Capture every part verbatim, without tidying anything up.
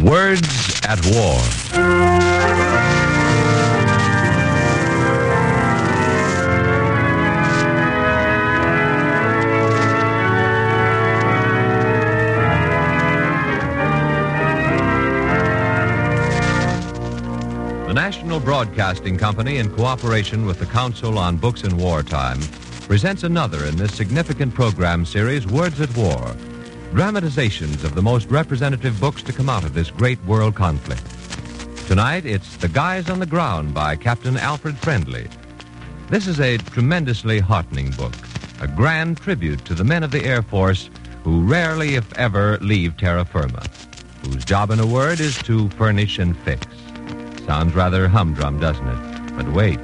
Words at War. The National Broadcasting Company, in cooperation with the Council on Books in Wartime, presents another in this significant program series, Words at War, dramatizations of the most representative books to come out of this great world conflict. Tonight, it's The Guys on the Ground by Captain Alfred Friendly. This is a tremendously heartening book, a grand tribute to the men of the Air Force who rarely, if ever, leave terra firma, whose job, in a word, is to furnish and fix. Sounds rather humdrum, doesn't it? But wait.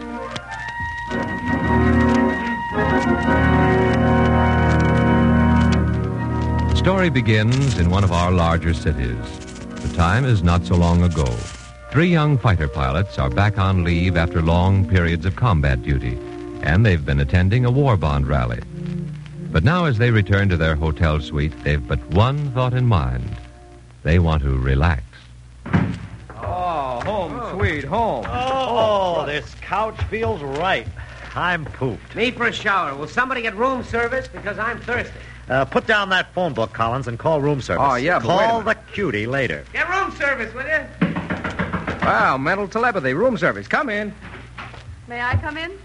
The story begins in one of our larger cities. The time is not so long ago. Three young fighter pilots are back on leave after long periods of combat duty, and they've been attending a war bond rally. But now, as they return to their hotel suite, they've but one thought in mind. They want to relax. Oh, home, oh. Sweet home. Oh, oh, this couch feels right. I'm pooped. Me for a shower. Will somebody get room service? Because I'm thirsty. Uh, put down that phone book, Collins, and call room service. Oh, yeah, but Call wait a the cutie later. Get room service, will you? Wow, mental telepathy. Room service. Come in. May I come in?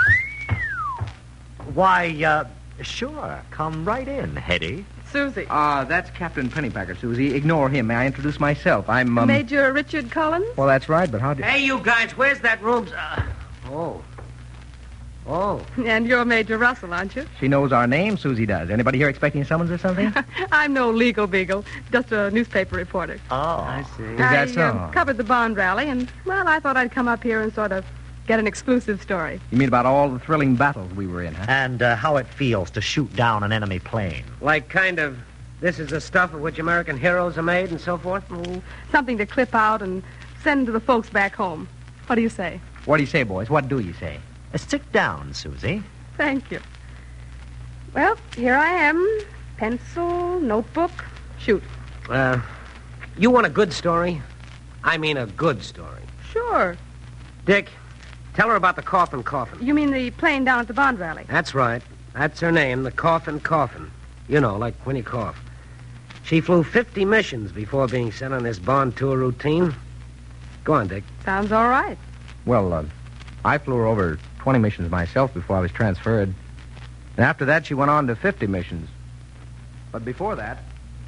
Why, uh, sure. Come right in, Hetty. Susie. Ah, uh, that's Captain Pennypacker, Susie. Ignore him. May I introduce myself? I'm, um... Major Richard Collins? Well, that's right, but how do... Hey, you guys, where's that room? Uh, oh. Oh. And you're Major Russell, aren't you? She knows our name, Susie does. Anybody here expecting a summons or something? I'm no legal beagle, just a newspaper reporter. Oh. I see. Is I, that so? Uh, covered the bond rally, and, well, I thought I'd come up here and sort of get an exclusive story. You mean about all the thrilling battles we were in, huh? And uh, how it feels to shoot down an enemy plane. Like kind of, this is the stuff of which American heroes are made and so forth? Oh, something to clip out and send to the folks back home. What do you say? What do you say, boys? What do you say? Uh, sit down, Susie. Thank you. Well, here I am. Pencil, notebook, shoot. Uh, you want a good story? I mean a good story. Sure. Dick, tell her about the Coffin Coffin. You mean the plane down at the bond rally? That's right. That's her name, the Coffin Coffin. You know, like Winnie Cough. She flew fifty missions before being sent on this bond tour routine. Go on, Dick. Sounds all right. Well, uh, I flew her over twenty missions myself before I was transferred. And after that, she went on to fifty missions. But before that...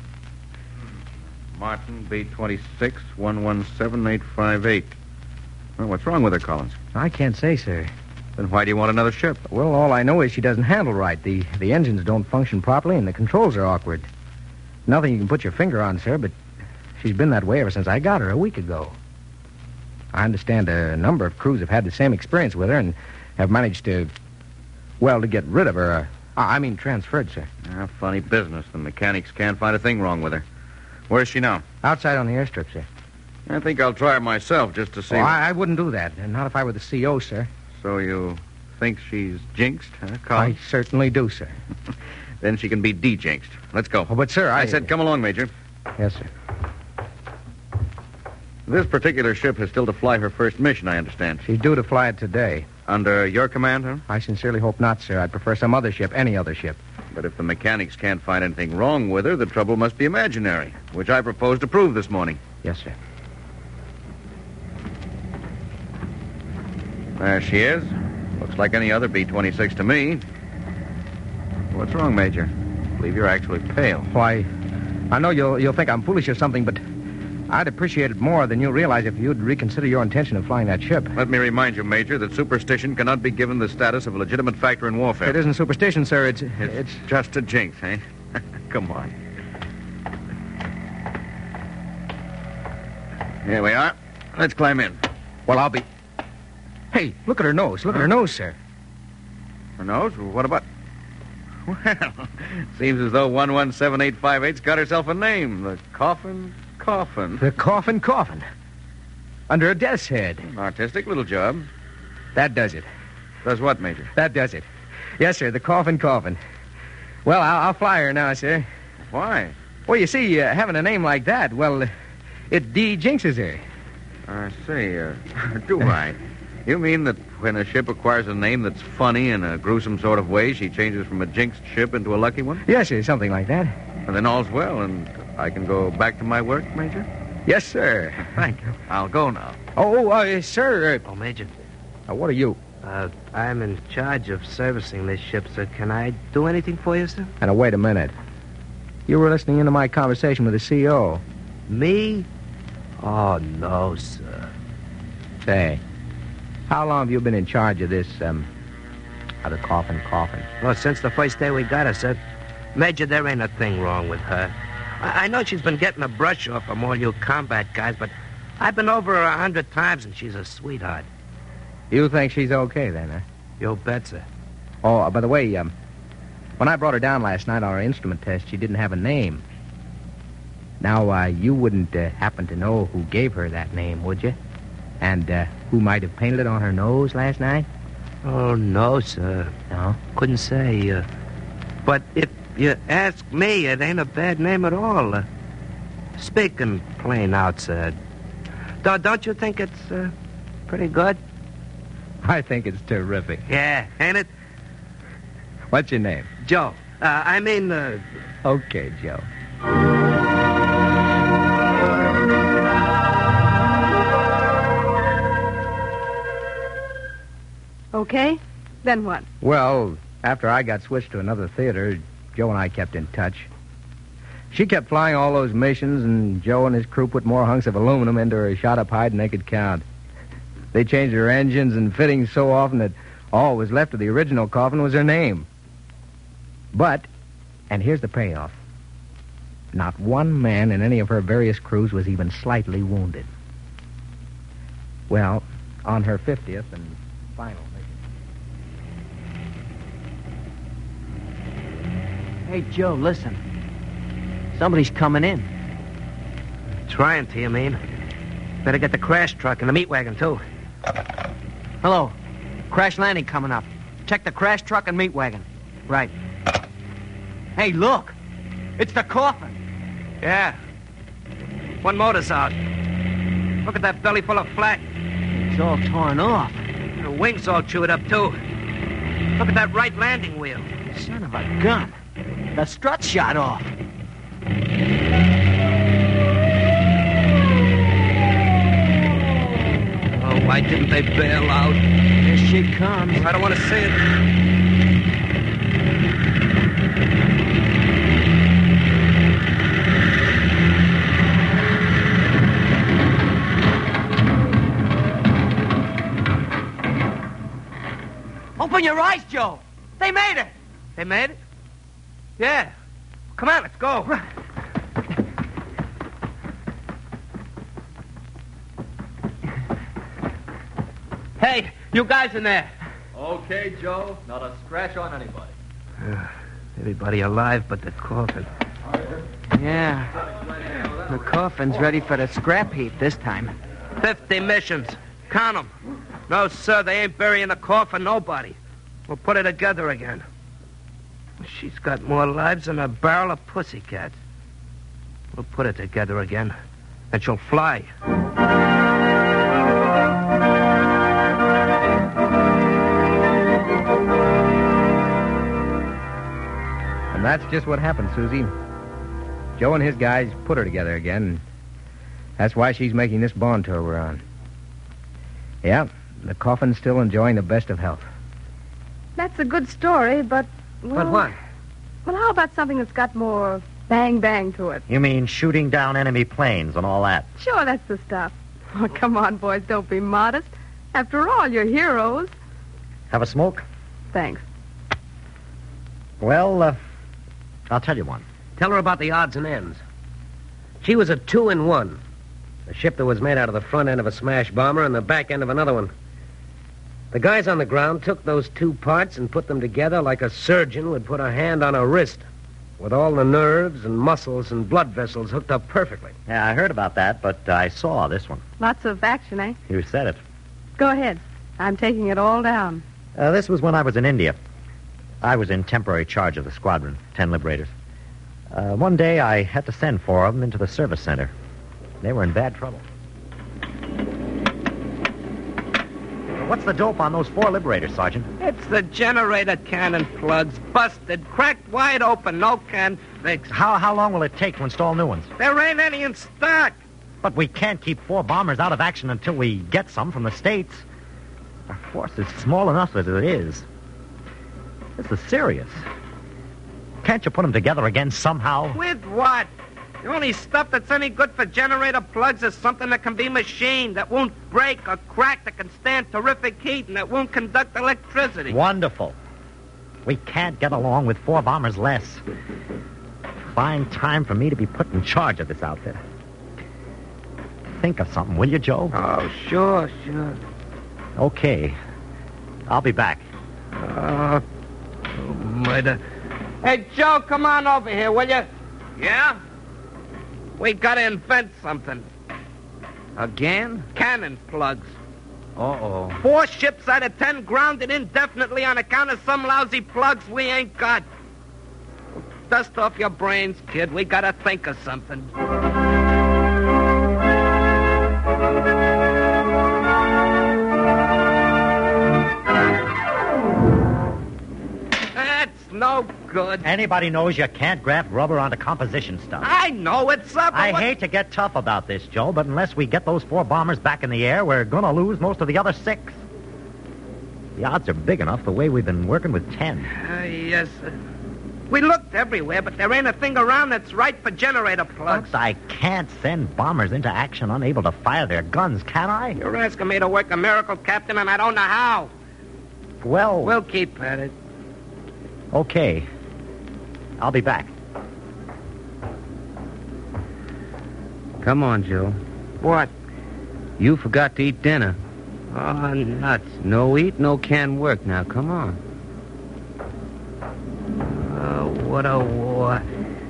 Martin, B twenty-six, one one seven eight five eight. Well, what's wrong with her, Collins? I can't say, sir. Then why do you want another ship? Well, all I know is she doesn't handle right. The, the engines don't function properly, and the controls are awkward. Nothing you can put your finger on, sir, but she's been that way ever since I got her a week ago. I understand a number of crews have had the same experience with her and have managed to, well, to get rid of her. Uh, I mean, transferred, sir. Ah, funny business. The mechanics can't find a thing wrong with her. Where's she now? Outside on the airstrip, sir. I think I'll try her myself just to see. Oh, I, I wouldn't do that. And not if I were the C O, sir. So you think she's jinxed, huh, I Collins? certainly do, sir. Then she can be de-jinxed. Let's go. Oh, but, sir, I... I said come along, Major. Yes, sir. This particular ship has still to fly her first mission, I understand. She's due to fly it today. Under your command, huh? I sincerely hope not, sir. I'd prefer some other ship, any other ship. But if the mechanics can't find anything wrong with her, the trouble must be imaginary, which I propose to prove this morning. Yes, sir. There she is. Looks like any other B twenty-six to me. What's wrong, Major? I believe you're actually pale. Why, I know you'll, you'll think I'm foolish or something, but I'd appreciate it more than you realize if you'd reconsider your intention of flying that ship. Let me remind you, Major, that superstition cannot be given the status of a legitimate factor in warfare. It isn't superstition, sir. It's... It's, it's... just a jinx, eh? Come on. Here we are. Let's climb in. Well, I'll be... Hey, look at her nose. Look huh? at her nose, sir. Her nose? What about... Well, seems as though one one seven eight five eight's got herself a name. The Coffin Coffin. The Coffin Coffin. Under a death's head. An artistic little job. That does it. Does what, Major? That does it. Yes, sir, the Coffin Coffin. Well, I'll, I'll fly her now, sir. Why? Well, you see, uh, having a name like that, well, uh, it de-jinxes her. I see. Uh, do I? You mean that when a ship acquires a name that's funny in a gruesome sort of way, she changes from a jinxed ship into a lucky one? Yes, sir, something like that. And then all's well, and I can go back to my work, Major? Yes, sir. Thank you. I'll go now. Oh, uh, sir. Oh, Major, Uh, what are you? uh, I'm in charge of servicing this ship, sir. Can I do anything for you, sir? And uh, wait a minute. You were listening into my conversation with the C O. Me? Oh, no, sir. Say, how long have you been in charge of this, um, of the coffin coffin? Well, since the first day we got her, sir. Major, there ain't a thing wrong with her. I, I know she's been getting a brush off from all you combat guys, but I've been over her a hundred times, and she's a sweetheart. You think she's okay, then, huh? You bet, sir. Oh, uh, by the way, um, when I brought her down last night on her instrument test, she didn't have a name. Now, uh, you wouldn't uh, happen to know who gave her that name, would you? And uh, who might have painted it on her nose last night? Oh, no, sir. No? Couldn't say. Uh, but if you ask me, it ain't a bad name at all. Uh, speaking plain out, sir. Don't, don't you think it's uh, pretty good? I think it's terrific. Yeah, ain't it? What's your name? Joe. Uh, I mean, uh, Okay, Joe. Okay? Then what? Well, after I got switched to another theater, Joe and I kept in touch. She kept flying all those missions, and Joe and his crew put more hunks of aluminum into her shot-up hide than they could count. They changed her engines and fittings so often that all was left of the original coffin was her name. But, and here's the payoff, not one man in any of her various crews was even slightly wounded. Well, on her fiftieth and final mission. Hey, Joe, listen. Somebody's coming in. trying to, you mean? Better get the crash truck and the meat wagon, too. Hello. Crash landing coming up. Check the crash truck and meat wagon. Right. Hey, look. It's the coffin. Yeah. One motor's out. Look at that belly full of flat. It's all torn off. The wings all chewed up, too. Look at that right landing wheel. Son of a gun. The strut shot off. Oh, why didn't they bail out? Here she comes. I don't want to see it. Open your eyes, Joe. They made it. They made it? Yeah. Come on, let's go. Hey, you guys in there. Okay, Joe. Not a scratch on anybody. Everybody alive but the coffin. Yeah. The coffin's ready for the scrap heap this time. Fifty missions. Count them. No, sir, they ain't burying the coffin, nobody. We'll put it together again. She's got more lives than a barrel of pussycats. We'll put it together again, and she'll fly. And that's just what happened, Susie. Joe and his guys put her together again. And that's why she's making this Bond tour we're on. Yeah, the coffin's still enjoying the best of health. That's a good story, but... Well, But what? Well, how about something that's got more bang-bang to it? You mean shooting down enemy planes and all that? Sure, that's the stuff. Oh, come on, boys, don't be modest. After all, you're heroes. Have a smoke? Thanks. Well, uh, I'll tell you one. Tell her about the odds and ends. She was a two-in-one. A ship that was made out of the front end of a smash bomber and the back end of another one. The guys on the ground took those two parts and put them together like a surgeon would put a hand on a wrist, with all the nerves and muscles and blood vessels hooked up perfectly. Yeah, I heard about that, but I saw this one. Lots of action, eh? You said it. Go ahead. I'm taking it all down. Uh, this was when I was in India. I was in temporary charge of the squadron, ten Liberators. Uh, one day I had to send four of them into the service center. They were in bad trouble. What's the dope on those four Liberators, Sergeant? It's the generator cannon plugs. Busted. Cracked wide open. No can fix. How how long will it take to install new ones? There ain't any in stock. But we can't keep four bombers out of action until we get some from the States. Our force is small enough as it is. This is serious. Can't you put them together again somehow? With what? The only stuff that's any good for generator plugs is something that can be machined, that won't break or crack, that can stand terrific heat, and that won't conduct electricity. Wonderful. We can't get along with four bombers less. Fine time for me to be put in charge of this outfit. Think of something, will you, Joe? Oh, sure, sure. Okay. I'll be back. Uh, oh, murder. Hey, Joe, come on over here, will you? Yeah? We gotta invent something. Again? Cannon plugs. Uh-oh. Four ships out of ten grounded indefinitely on account of some lousy plugs we ain't got. Dust off your brains, kid. We gotta think of something. That's no good. Anybody knows you can't graft rubber onto composition stuff. I know it's up. I what... hate to get tough about this, Joe, but unless we get those four bombers back in the air, we're going to lose most of the other six. The odds are big enough the way we've been working with ten. Uh, yes, sir. We looked everywhere, but there ain't a thing around that's right for generator plugs. Folks, I can't send bombers into action unable to fire their guns, can I? You're asking me to work a miracle, Captain, and I don't know how. Well... We'll keep at it. Okay. I'll be back. Come on, Joe. What? You forgot to eat dinner. Oh, nuts. No eat, no can work. Now, come on. Oh, what a war.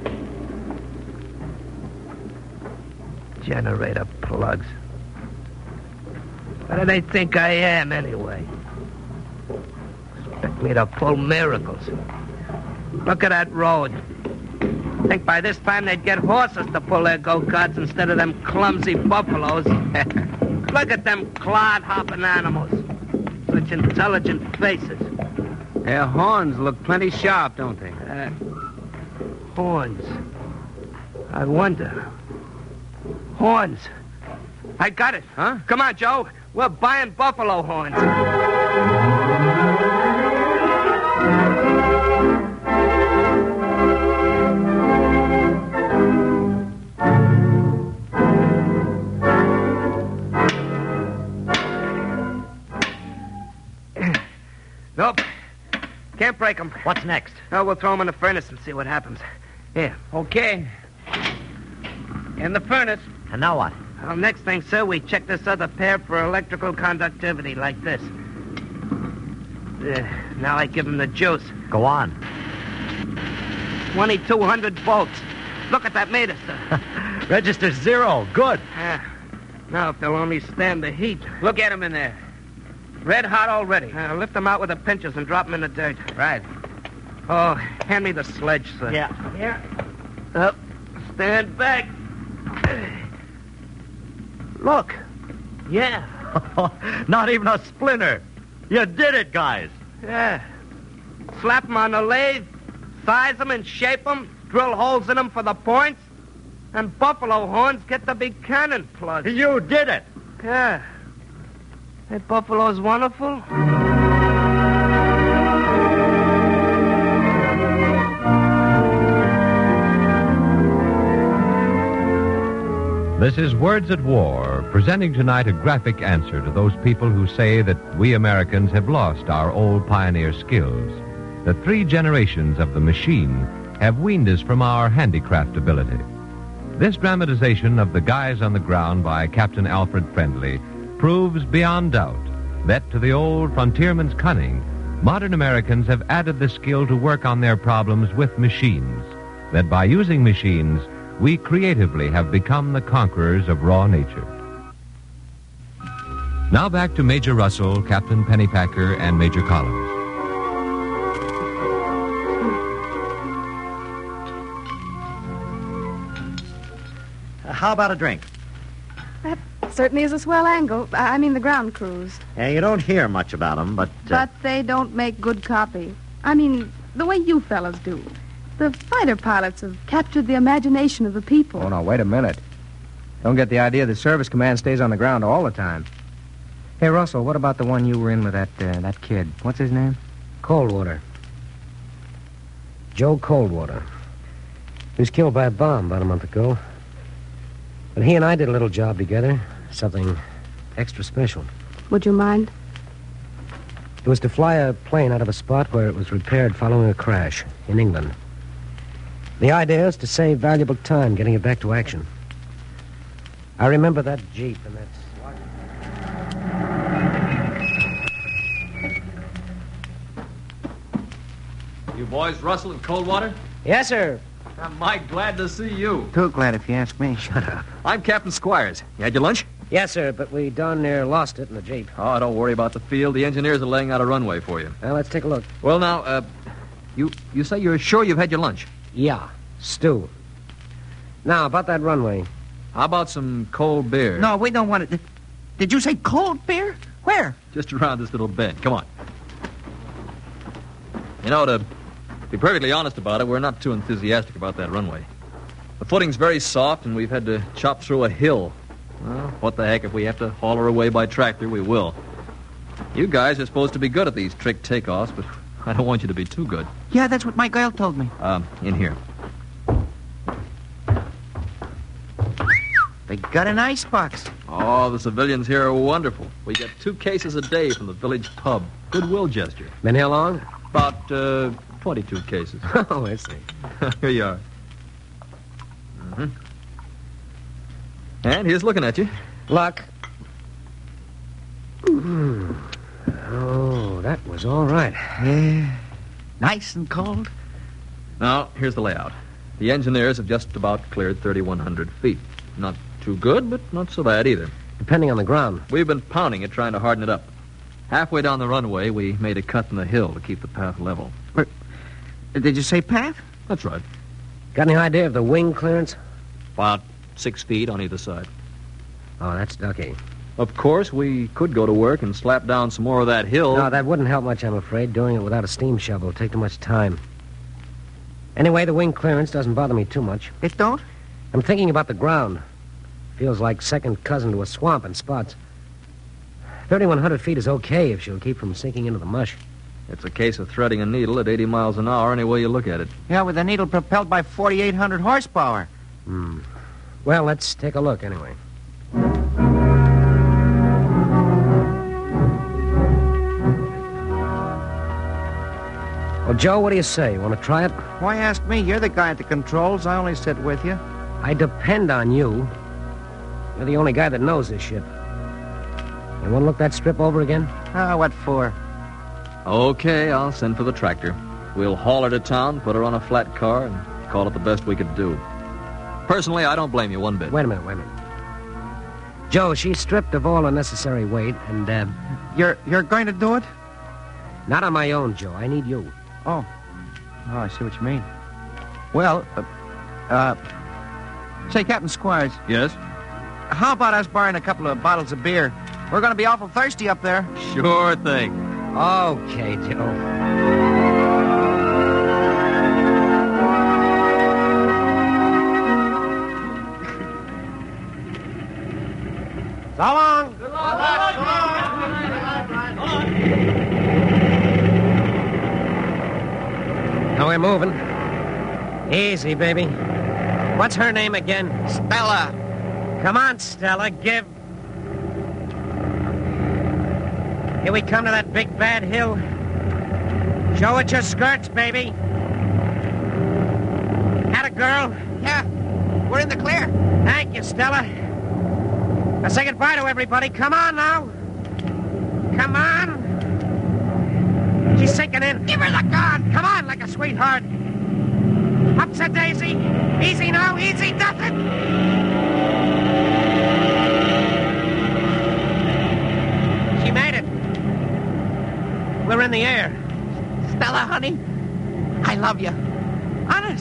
Generator plugs. What do they think I am, anyway? Expect me to pull miracles. Look at that road. Think by this time they'd get horses to pull their go-karts instead of them clumsy buffaloes. Look at them clod-hopping animals. Such intelligent faces. Their horns look plenty sharp, don't they? Uh, horns. I wonder. Horns. I got it. Huh? Come on, Joe. We're buying buffalo horns. Nope. Can't break them. What's next? No, we'll throw them in the furnace and see what happens. Here. Okay. In the furnace. And now what? Well, next thing, sir, we check this other pair for electrical conductivity, like this. Uh, now I give them the juice. Go on. twenty-two hundred volts. Look at that meter, sir. Register zero. Good. Uh, now, if they'll only stand the heat. Look at them in there. Red hot already. Uh, lift them out with the pinchers and drop them in the dirt. Right. Oh, hand me the sledge, sir. Yeah. Here. Up. Stand back. Look. Yeah. Not even a splinter. You did it, guys. Yeah. Slap them on the lathe, size them and shape them, drill holes in them for the points, and buffalo horns get the big cannon plugs. You did it. Yeah. That buffalo's wonderful. This is Words at War, presenting tonight a graphic answer to those people who say that we Americans have lost our old pioneer skills, that three generations of the machine have weaned us from our handicraft ability. This dramatization of The Guys on the Ground by Captain Alfred Friendly proves beyond doubt that to the old frontierman's cunning, modern Americans have added the skill to work on their problems with machines, that by using machines, we creatively have become the conquerors of raw nature. Now back to Major Russell, Captain Pennypacker, and Major Collins. Uh, how about a drink? certainly is a swell angle. I I mean the ground crews. Yeah, you don't hear much about them, but... Uh, But they don't make good copy. I mean, the way you fellas do. The fighter pilots have captured the imagination of the people. Oh, no, wait a minute. Don't get the idea the service command stays on the ground all the time. Hey, Russell, what about the one you were in with that uh, that kid? What's his name? Coldwater. Joe Coldwater. He was killed by a bomb about a month ago. But he and I did a little job together. Something extra special. Would you mind? It was to fly a plane out of a spot where it was repaired following a crash in England. The idea is to save valuable time getting it back to action. I remember that Jeep and that... You boys, Russell and Coldwater? Yes, sir. I'm mighty glad to see you. Too glad if you ask me. Shut up. I'm Captain Squires. You had your lunch? Yes, sir, but we darn near lost it in the Jeep. Oh, don't worry about the field. The engineers are laying out a runway for you. Well, let's take a look. Well, now, uh, you you say you're sure you've had your lunch? Yeah, stew. Now, about that runway. How about some cold beer? No, we don't want it. Did you say cold beer? Where? Just around this little bend. Come on. You know, to be perfectly honest about it, we're not too enthusiastic about that runway. The footing's very soft, and we've had to chop through a hill. Well, what the heck, if we have to haul her away by tractor, we will. You guys are supposed to be good at these trick takeoffs, but I don't want you to be too good. Yeah, that's what my girl told me. Um, in here. They got an icebox. Oh, the civilians here are wonderful. We get two cases a day from the village pub. Goodwill gesture. Been here long? About, uh, twenty-two cases. Oh, I see. Here you are. Mm-hmm. And here's looking at you. Luck. Mm. Oh, that was all right. Yeah. Nice and cold. Now, here's the layout. The engineers have just about cleared thirty-one hundred feet. Not too good, but not so bad either. Depending on the ground. We've been pounding it, trying to harden it up. Halfway down the runway, we made a cut in the hill to keep the path level. Did you say path? That's right. Got any idea of the wing clearance? About six feet on either side. Oh, that's ducky. Of course, we could go to work and slap down some more of that hill. No, that wouldn't help much, I'm afraid. Doing it without a steam shovel will take too much time. Anyway, the wing clearance doesn't bother me too much. It don't? I'm thinking about the ground. Feels like second cousin to a swamp in spots. thirty-one hundred feet is okay if she'll keep from sinking into the mush. It's a case of threading a needle at eighty miles an hour any way you look at it. Yeah, with a needle propelled by forty-eight hundred horsepower. Hmm. Well, let's take a look anyway. Well, Joe, what do you say? You want to try it? Why ask me? You're the guy at the controls. I only sit with you. I depend on you. You're the only guy that knows this ship. You want to look that strip over again? Ah, what for? Okay, I'll send for the tractor. We'll haul her to town, put her on a flat car, and call it the best we could do. Personally, I don't blame you one bit. Wait a minute, wait a minute. Joe, she's stripped of all unnecessary weight, and, uh... You're you're going to do it? Not on my own, Joe. I need you. Oh. Oh, I see what you mean. Well, uh... uh say, Captain Squires. Yes? How about us borrowing a couple of bottles of beer? We're going to be awful thirsty up there. Sure thing. Okay, Joe. So long. Good luck. Now we're moving. Easy, baby. What's her name again? Stella. Come on, Stella, give. Here we come to that big bad hill. Show it your skirts, baby. Atta girl. Yeah, we're in the clear. Thank you, Stella. Now say goodbye to everybody. Come on now. Come on. She's sinking in. Give her the gun. Come on, like a sweetheart. Up to Daisy. Easy now, easy, nothing. She made it. We're in the air. Stella, honey, I love you. Honest.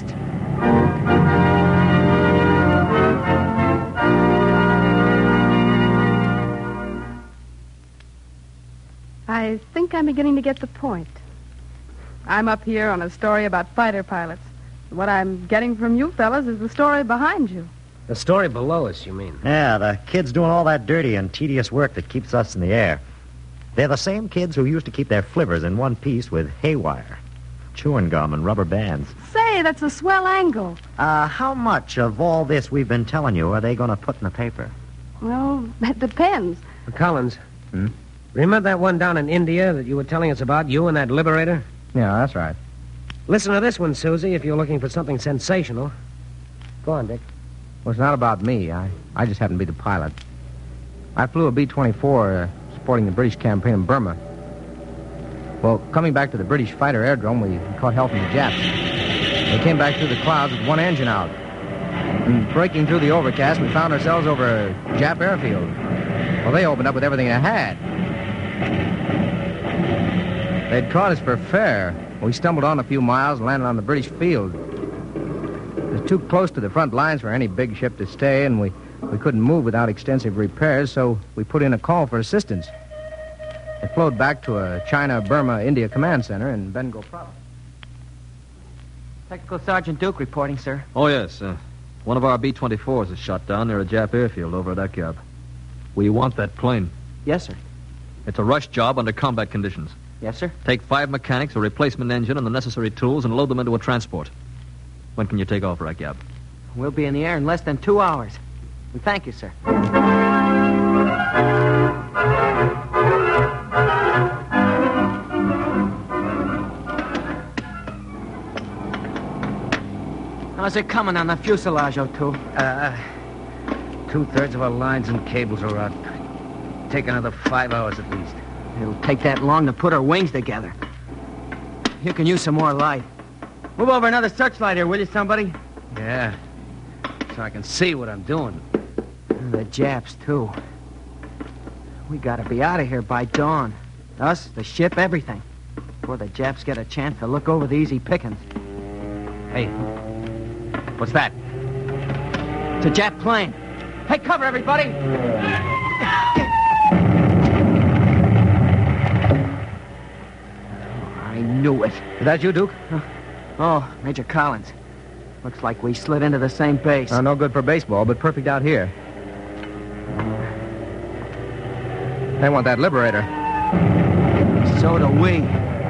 I think I'm beginning to get the point. I'm up here on a story about fighter pilots. What I'm getting from you fellas is the story behind you. The story below us, you mean? Yeah, the kids doing all that dirty and tedious work that keeps us in the air. They're the same kids who used to keep their flivvers in one piece with haywire, chewing gum, and rubber bands. Say, that's a swell angle. Uh, how much of all this we've been telling you are they going to put in the paper? Well, that depends. Collins. Hmm? Remember that one down in India that you were telling us about, you and that Liberator? Yeah, that's right. Listen to this one, Susie, if you're looking for something sensational. Go on, Dick. Well, it's not about me. I, I just happen to be the pilot. I flew a B twenty-four uh, supporting the British campaign in Burma. Well, coming back to the British fighter airdrome, we caught hell from the Japs. They came back through the clouds with one engine out. And breaking through the overcast, we found ourselves over a Jap airfield. Well, they opened up with everything they had. They'd caught us for fair. We stumbled on a few miles and landed on the British field. It was too close to the front lines for any big ship to stay, and we, we couldn't move without extensive repairs, so we put in a call for assistance. It flowed back to a China, Burma, India command center in Bengal province. Technical Sergeant Duke reporting, sir. Oh, yes. Uh, one of our B twenty-fours is shot down near a Jap airfield over at Akyab. We want that plane. Yes, sir. It's a rush job under combat conditions. Yes, sir. Take five mechanics, a replacement engine, and the necessary tools, and load them into a transport. When can you take off for Akyab? We'll be in the air in less than two hours. And thank you, sir. How's it coming on the fuselage, O'Toole? Uh, two-thirds of our lines and cables are out. Take another five hours at least. It'll take that long to put our wings together. You can use some more light. Move over another searchlight here, will you, somebody? Yeah, so I can see what I'm doing. The Japs, too. We gotta be out of here by dawn. Us, the ship, everything. Before the Japs get a chance to look over the easy pickings. Hey, what's that? It's a Jap plane. Hey, cover, everybody! I knew it. Is that you, Duke? Oh, Major Collins. Looks like we slid into the same base. Uh, no good for baseball, but perfect out here. They want that Liberator. So do we.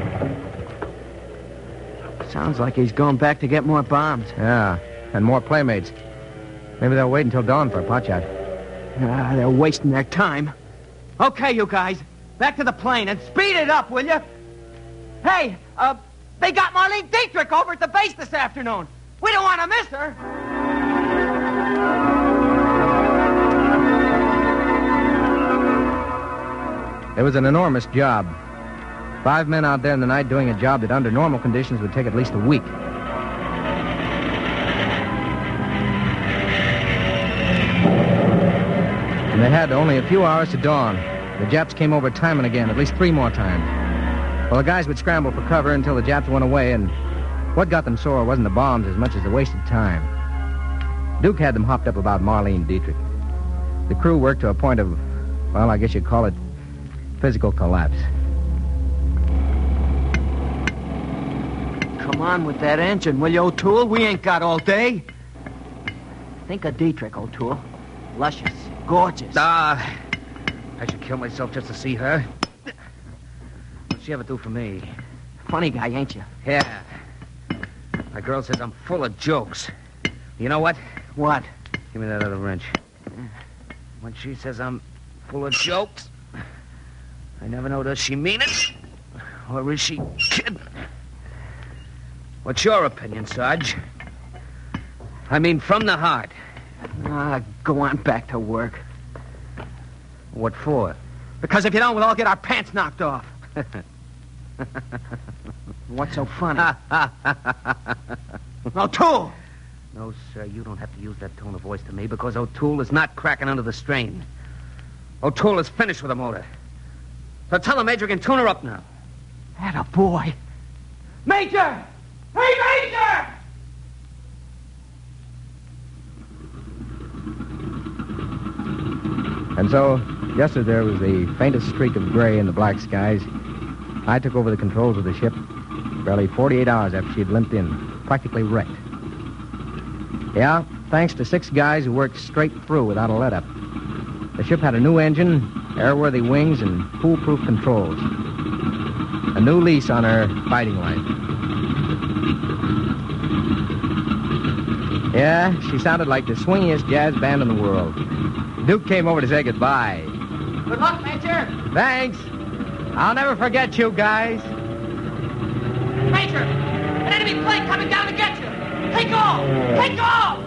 Sounds like he's going back to get more bombs. Yeah, and more playmates. Maybe they'll wait until dawn for a potshot. Ah, they're wasting their time. Okay, you guys. Back to the plane and speed it up, will you? Hey, uh, they got Marlene Dietrich over at the base this afternoon. We don't want to miss her. It was an enormous job. Five men out there in the night doing a job that under normal conditions would take at least a week. And they had only a few hours to dawn. The Japs came over time and again, at least three more times. Well, the guys would scramble for cover until the Japs went away, and what got them sore wasn't the bombs as much as the wasted time. Duke had them hopped up about Marlene Dietrich. The crew worked to a point of, well, I guess you'd call it physical collapse. Come on with that engine, will you, O'Toole? We ain't got all day. Think of Dietrich, O'Toole. Luscious, gorgeous. Ah, I should kill myself just to see her. What'd she ever do for me? Funny guy, ain't you? Yeah. My girl says I'm full of jokes. You know what? What? Give me that other wrench. When she says I'm full of jokes, I never know, does she mean it? Or is she kidding? What's your opinion, Sarge? I mean, from the heart. Ah, go on back to work. What for? Because if you don't, we'll all get our pants knocked off. What's so funny? O'Toole! No, sir, you don't have to use that tone of voice to me because O'Toole is not cracking under the strain. O'Toole is finished with the motor. So tell the Major we can tune her up now. Atta boy. Major! Hey, Major! And so, just as there was the faintest streak of gray in the black skies, I took over the controls of the ship barely forty-eight hours after she had limped in, practically wrecked. Yeah, thanks to six guys who worked straight through without a let-up. The ship had a new engine, airworthy wings, and foolproof controls. A new lease on her fighting life. Yeah, she sounded like the swingiest jazz band in the world. Duke came over to say goodbye. Good luck, Major. Thanks. I'll never forget you guys. Major, an enemy plane coming down to get you. Take off! Take off!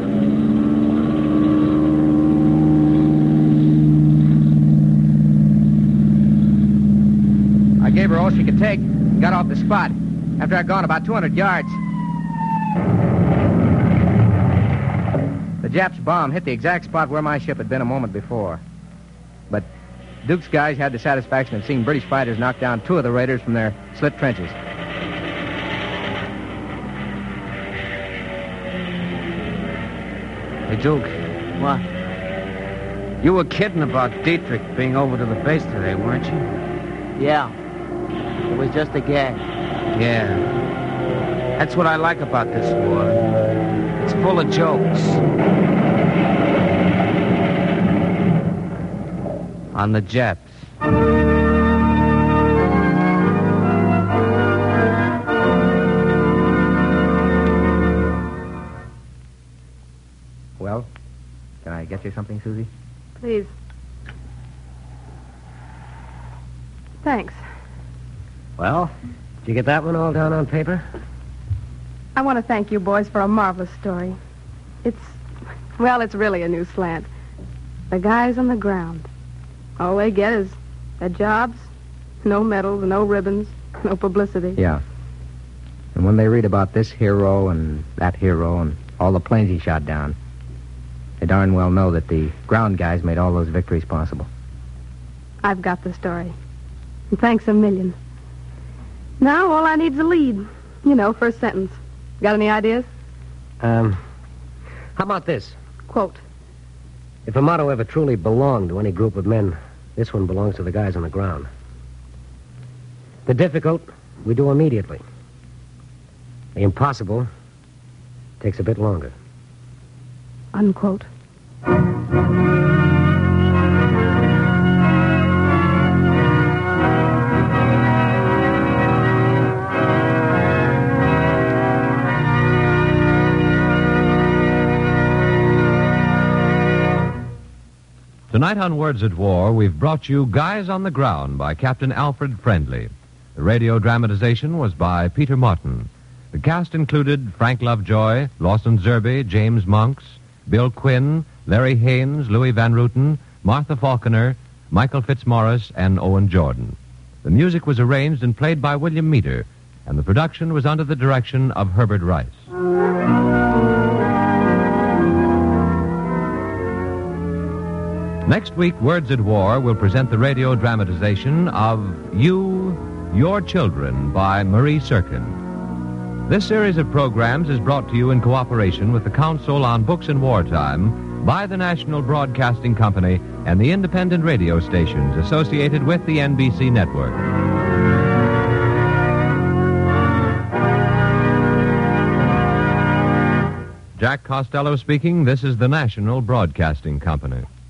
I gave her all she could take and got off the spot after I'd gone about two hundred yards. The Japs' bomb hit the exact spot where my ship had been a moment before. But Duke's guys had the satisfaction of seeing British fighters knock down two of the raiders from their slit trenches. Hey, Duke. What? You were kidding about Dietrich being over to the base today, weren't you? Yeah. It was just a gag. Yeah. That's what I like about this war. It's full of jokes. On the Japs. Well, can I get you something, Susie? Please. Thanks. Well, did you get that one all down on paper? I want to thank you boys for a marvelous story. It's, well, it's really a new slant. The guys on the ground. All they get is their jobs, no medals, no ribbons, no publicity. Yeah. And when they read about this hero and that hero and all the planes he shot down, they darn well know that the ground guys made all those victories possible. I've got the story. And thanks a million. Now all I need's a lead. You know, first sentence. Got any ideas? Um, how about this? Quote. If a motto ever truly belonged to any group of men, this one belongs to the guys on the ground. The difficult, we do immediately. The impossible takes a bit longer. Unquote. Tonight on Words at War, we've brought you Guys on the Ground by Captain Alfred Friendly. The radio dramatization was by Peter Martin. The cast included Frank Lovejoy, Lawson Zerby, James Monks, Bill Quinn, Larry Haynes, Louis Van Ruten, Martha Falconer, Michael Fitzmaurice, and Owen Jordan. The music was arranged and played by William Meader, and the production was under the direction of Herbert Rice. Next week, Words at War will present the radio dramatization of You, Your Children by Marie Serkin. This series of programs is brought to you in cooperation with the Council on Books in Wartime by the National Broadcasting Company and the independent radio stations associated with the N B C network. Jack Costello speaking. This is the National Broadcasting Company.